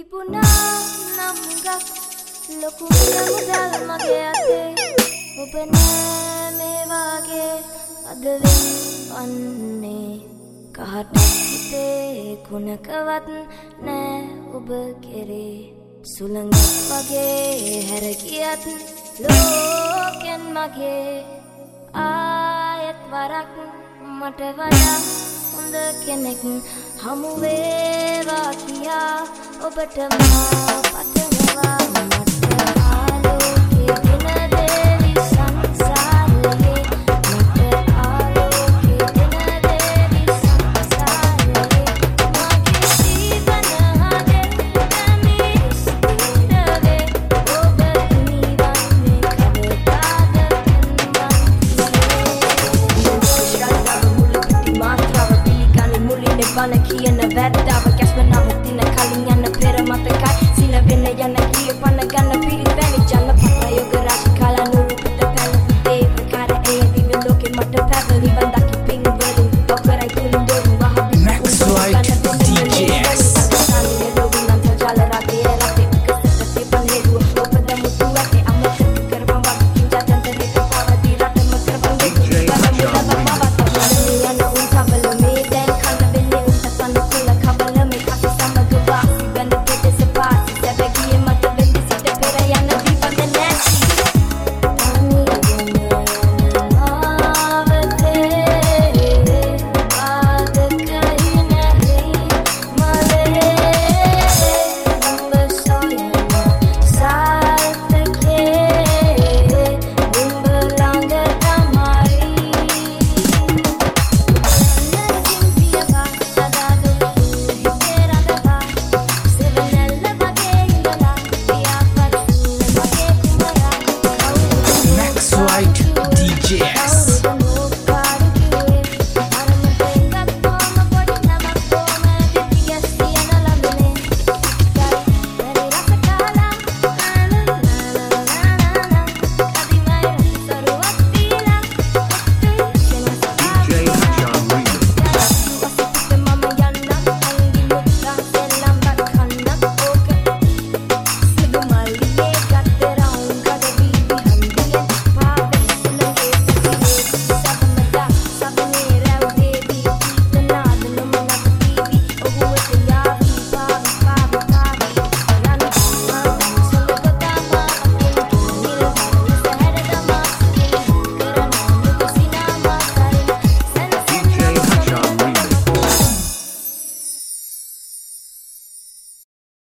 තිබුණා නම් ගක් ලොකු මුදල් මගේ අතේ ඔබ නෑ මේ වාගේ අද වෙන්නේ කහට හිතේ කුණකවත් නෑ ඔබ කෙරේ සුළඟක් වගේ හැර ගියත් ලෝකෙන් මගේ ආයෙත් වරක් මට වඩා හොඳ කෙනෙක් හමු වේවා කියා ඔබට මා පතමි